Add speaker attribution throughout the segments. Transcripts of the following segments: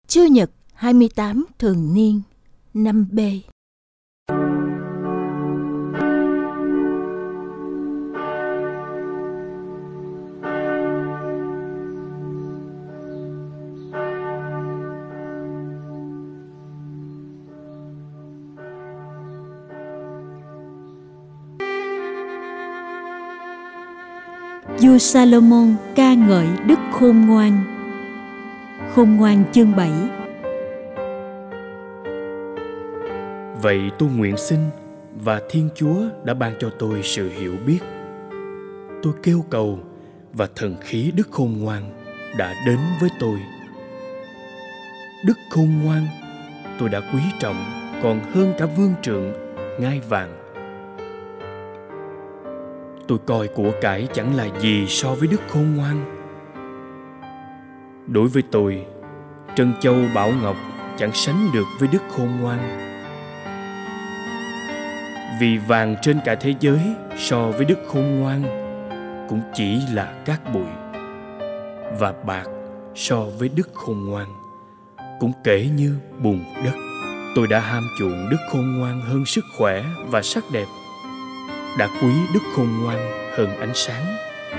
Speaker 1: Chủ nhật 28 thường niên 5B. Vua Salomon ca ngợi đức khôn ngoan. Khôn ngoan chương 7.
Speaker 2: Vậy tôi nguyện xin, và Thiên Chúa đã ban cho tôi sự hiểu biết. Tôi kêu cầu, và thần khí đức khôn ngoan đã đến với tôi. Đức khôn ngoan tôi đã quý trọng còn hơn cả vương trượng, ngai vàng. Tôi coi của cải chẳng là gì so với đức khôn ngoan. Đối với tôi, trân châu bảo ngọc chẳng sánh được với đức khôn ngoan. Vì vàng trên cả thế giới so với đức khôn ngoan cũng chỉ là cát bụi, và bạc so với đức khôn ngoan cũng kể như bùn đất. Tôi đã ham chuộng đức khôn ngoan hơn sức khỏe và sắc đẹp, đã quý đức khôn ngoan hơn ánh sáng.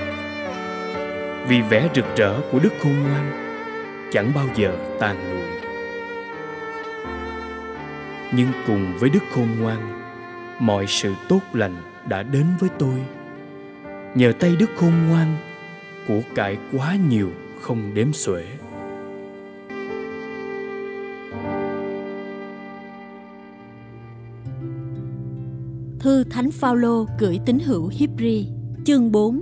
Speaker 2: Vì vẻ rực rỡ của đức khôn ngoan chẳng bao giờ tàn lụi. Nhưng cùng với đức khôn ngoan, mọi sự tốt lành đã đến với tôi. Nhờ tay đức khôn ngoan, của cải quá nhiều không đếm xuể.
Speaker 1: Thư Thánh Phaolô gửi tín hữu Hi-bri chương 4.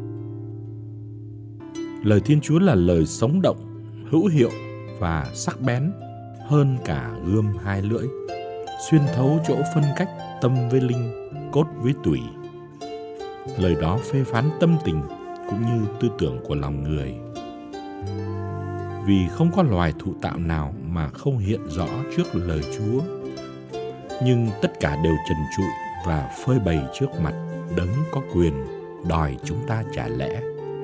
Speaker 3: Lời Thiên Chúa là lời sống động, hữu hiệu và sắc bén hơn cả gươm hai lưỡi, xuyên thấu chỗ phân cách tâm với linh, cốt với tủy. Lời đó phê phán tâm tình cũng như tư tưởng của lòng người. Vì không có loài thụ tạo nào mà không hiện rõ trước lời Chúa, nhưng tất cả đều trần trụi và phơi bày trước mặt đấng có quyền đòi chúng ta trả lẽ.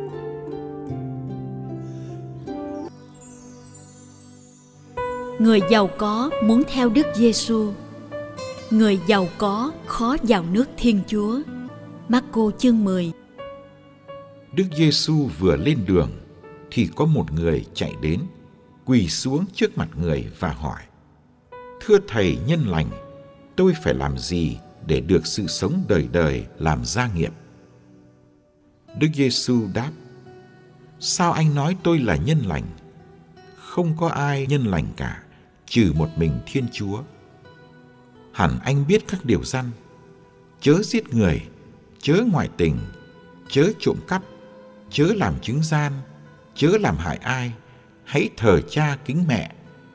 Speaker 1: Người giàu có muốn theo Đức Giêsu. Người giàu có khó vào nước Thiên Chúa. Mác-cô chương 10.
Speaker 4: Đức Giêsu vừa lên đường thì có một người chạy đến, quỳ xuống trước mặt người và hỏi: "Thưa Thầy nhân lành, tôi phải làm gì để được sự sống đời đời làm gia nghiệp?" Đức Giêsu đáp: "Sao anh nói tôi là nhân lành? Không có ai nhân lành cả, trừ một mình Thiên Chúa. Hẳn anh biết các điều răn: chớ giết người, chớ ngoại tình, chớ trộm cắp, chớ làm chứng gian, chớ làm hại ai, hãy thờ cha kính mẹ."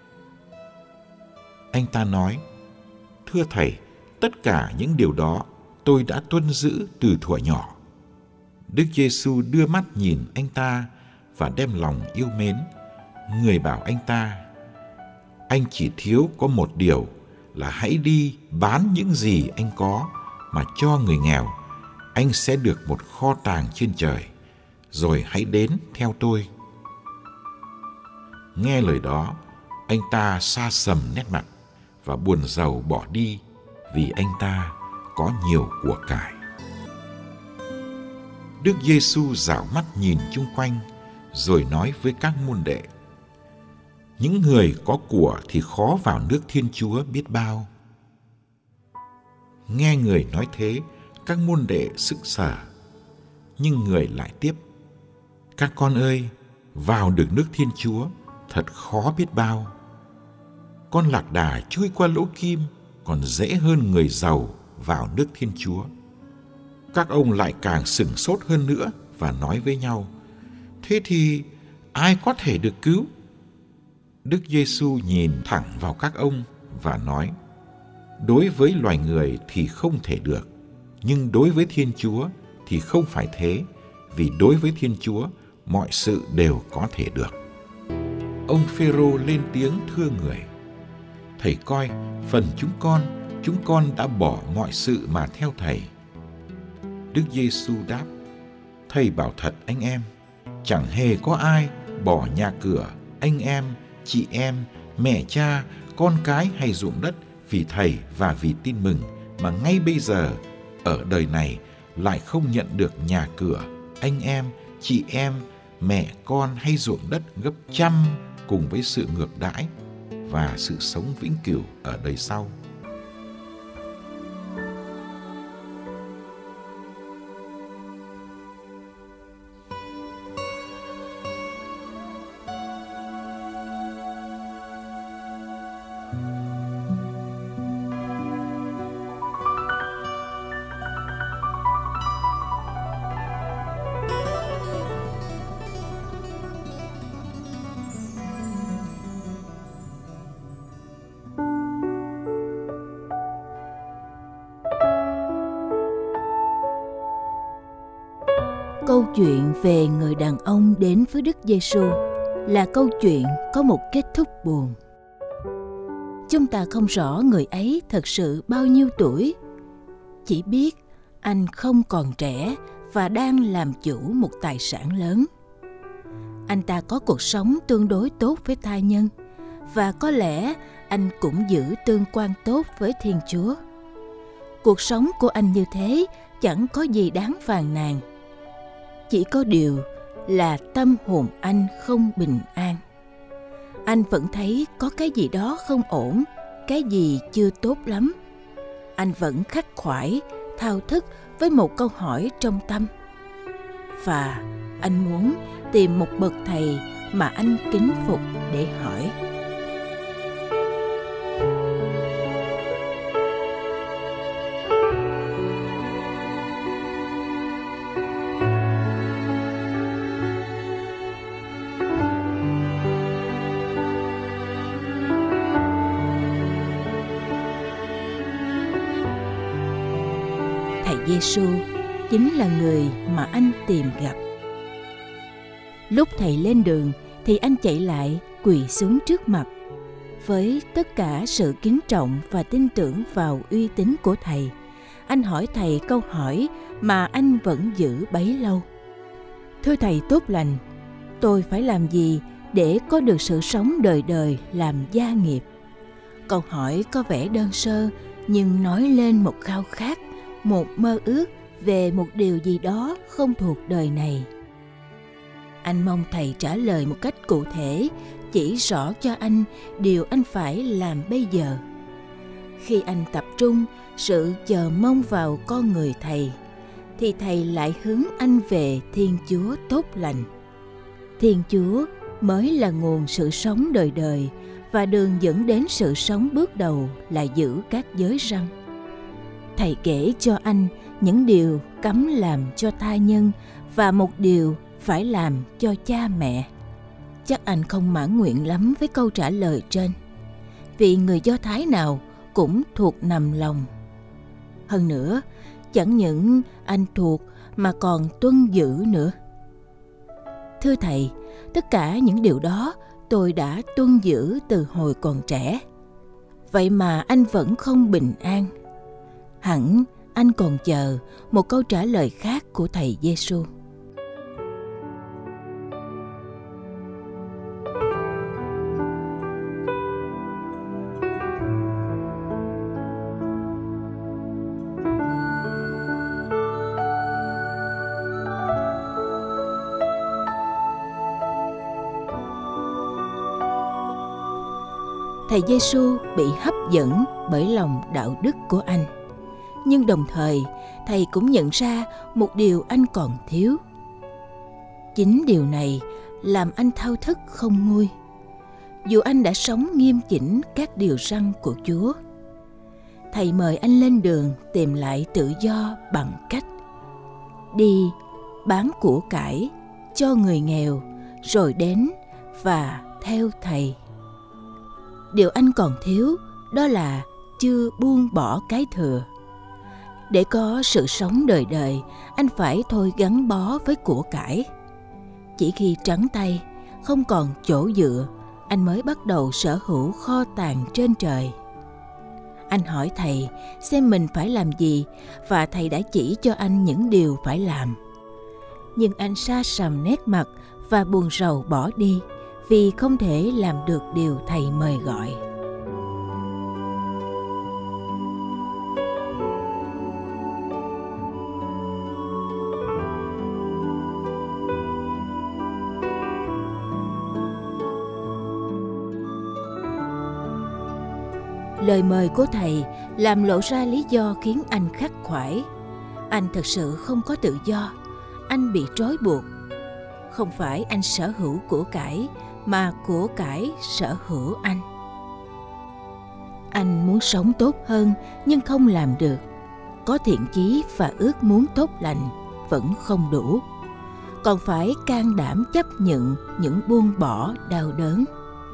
Speaker 4: Anh ta nói: "Thưa Thầy, tất cả những điều đó tôi đã tuân giữ từ thuở nhỏ." Đức Giêsu đưa mắt nhìn anh ta và đem lòng yêu mến. Người bảo anh ta: "Anh chỉ thiếu có một điều là hãy đi bán những gì anh có mà cho người nghèo, anh sẽ được một kho tàng trên trời, rồi hãy đến theo tôi." Nghe lời đó, anh ta sa sầm nét mặt và buồn rầu bỏ đi, vì anh ta có nhiều của cải. Đức Giêsu dạo mắt nhìn chung quanh, rồi nói với các môn đệ: "Những người có của thì khó vào nước Thiên Chúa biết bao." Nghe người nói thế, các môn đệ sững sờ. Nhưng người lại tiếp: "Các con ơi, vào được nước Thiên Chúa thật khó biết bao. Con lạc đà chui qua lỗ kim còn dễ hơn người giàu vào nước Thiên Chúa." Các ông lại càng sửng sốt hơn nữa và nói với nhau: "Thế thì ai có thể được cứu?" Đức Giêsu nhìn thẳng vào các ông và nói: "Đối với loài người thì không thể được, nhưng đối với Thiên Chúa thì không phải thế, vì đối với Thiên Chúa mọi sự đều có thể được." Ông Phêrô lên tiếng thưa người: "Thầy coi, phần chúng con đã bỏ mọi sự mà theo Thầy." Đức Giêsu đáp: "Thầy bảo thật anh em, chẳng hề có ai bỏ nhà cửa, anh em, chị em, mẹ cha, con cái hay ruộng đất vì Thầy và vì tin mừng mà ngay bây giờ ở đời này lại không nhận được nhà cửa, anh em, chị em, mẹ con hay ruộng đất gấp trăm cùng với sự ngược đãi và sự sống vĩnh cửu ở đời sau.
Speaker 5: Câu chuyện về người đàn ông đến với Đức Giêsu là câu chuyện có một kết thúc buồn. Chúng ta không rõ người ấy thật sự bao nhiêu tuổi, chỉ biết anh không còn trẻ và đang làm chủ một tài sản lớn. Anh ta có cuộc sống tương đối tốt với tha nhân và có lẽ anh cũng giữ tương quan tốt với Thiên Chúa. Cuộc sống của anh như thế chẳng có gì đáng phàn nàn. Chỉ có điều là tâm hồn anh không bình an. Anh vẫn thấy có cái gì đó không ổn, cái gì chưa tốt lắm. Anh vẫn khắc khoải, thao thức với một câu hỏi trong tâm. Và anh muốn tìm một bậc thầy mà anh kính phục để hỏi. Thầy Giêsu chính là người mà anh tìm gặp. Lúc thầy lên đường thì anh chạy lại quỳ xuống trước mặt. Với tất cả sự kính trọng và tin tưởng vào uy tín của thầy, anh hỏi thầy câu hỏi mà anh vẫn giữ bấy lâu. Thưa thầy tốt lành, tôi phải làm gì để có được sự sống đời đời làm gia nghiệp? Câu hỏi có vẻ đơn sơ nhưng nói lên một khao khát, một mơ ước về một điều gì đó không thuộc đời này. Anh mong thầy trả lời một cách cụ thể, chỉ rõ cho anh điều anh phải làm bây giờ. Khi anh tập trung sự chờ mong vào con người thầy, thì thầy lại hướng anh về Thiên Chúa tốt lành. Thiên Chúa mới là nguồn sự sống đời đời, và đường dẫn đến sự sống bước đầu là giữ các giới răn. Thầy kể cho anh những điều cấm làm cho tha nhân và một điều phải làm cho cha mẹ. Chắc anh không mãn nguyện lắm với câu trả lời trên, vì người Do Thái nào cũng thuộc nằm lòng. Hơn nữa, chẳng những anh thuộc mà còn tuân giữ nữa. Thưa thầy, tất cả những điều đó tôi đã tuân giữ từ hồi còn trẻ. Vậy mà anh vẫn không bình an. Hẳn anh còn chờ một câu trả lời khác của thầy Giêsu. Thầy Giêsu bị hấp dẫn bởi lòng đạo đức của anh. Nhưng đồng thời, thầy cũng nhận ra một điều anh còn thiếu. Chính điều này làm anh thao thức không nguôi, dù anh đã sống nghiêm chỉnh các điều răn của Chúa. Thầy mời anh lên đường tìm lại tự do bằng cách đi bán của cải cho người nghèo, rồi đến và theo thầy. Điều anh còn thiếu đó là chưa buông bỏ cái thừa. Để có sự sống đời đời, anh phải thôi gắn bó với của cải. Chỉ khi trắng tay, không còn chỗ dựa, anh mới bắt đầu sở hữu kho tàng trên trời. Anh hỏi thầy xem mình phải làm gì, và thầy đã chỉ cho anh những điều phải làm. Nhưng anh xa sầm nét mặt và buồn rầu bỏ đi, vì không thể làm được điều Thầy mời gọi. Lời mời của Thầy làm lộ ra lý do khiến anh khắc khoải. Anh thật sự không có tự do, anh bị trói buộc. Không phải anh sở hữu của cải, mà của cải sở hữu anh. Anh muốn sống tốt hơn nhưng không làm được. Có thiện chí và ước muốn tốt lành vẫn không đủ. Còn phải can đảm chấp nhận những buông bỏ đau đớn.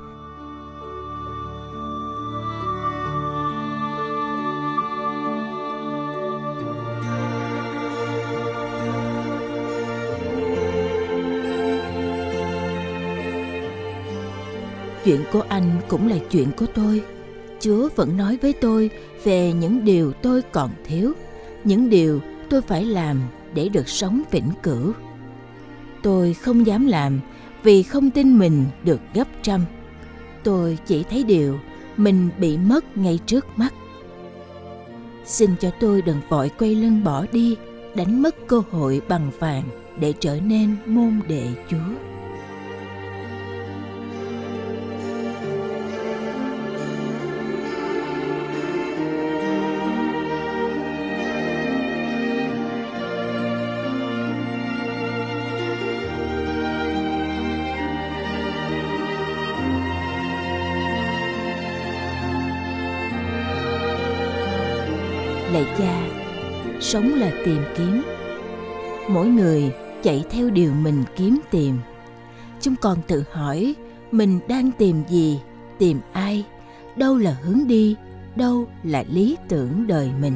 Speaker 5: Chuyện của anh cũng là chuyện của tôi. Chúa vẫn nói với tôi về những điều tôi còn thiếu, những điều tôi phải làm để được sống vĩnh cửu. Tôi không dám làm vì không tin mình được gấp trăm. Tôi chỉ thấy điều mình bị mất ngay trước mắt. Xin cho tôi đừng vội quay lưng bỏ đi, đánh mất cơ hội bằng vàng để trở nên môn đệ Chúa. Lạy Cha, sống là tìm kiếm. Mỗi người chạy theo điều mình kiếm tìm. Chúng con tự hỏi mình đang tìm gì, tìm ai, đâu là hướng đi, đâu là lý tưởng đời mình.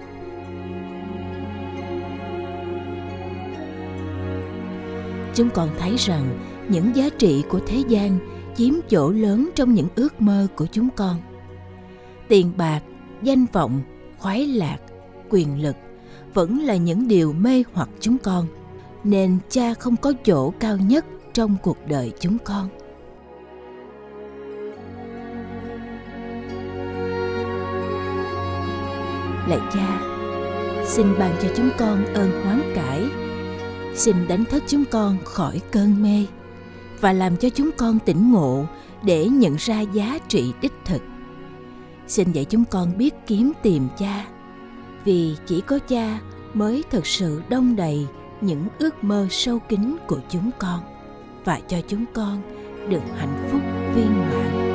Speaker 5: Chúng con thấy rằng những giá trị của thế gian chiếm chỗ lớn trong những ước mơ của chúng con. Tiền bạc, danh vọng, khoái lạc, quyền lực vẫn là những điều mê hoặc chúng con, nên Cha không có chỗ cao nhất trong cuộc đời chúng con. Lạy Cha, xin ban cho chúng con ơn hoán cải, xin đánh thức chúng con khỏi cơn mê và làm cho chúng con tỉnh ngộ để nhận ra giá trị đích thực. Xin dạy chúng con biết kiếm tìm Cha, vì chỉ có Cha mới thực sự đong đầy những ước mơ sâu kín của chúng con và cho chúng con được hạnh phúc viên mãn.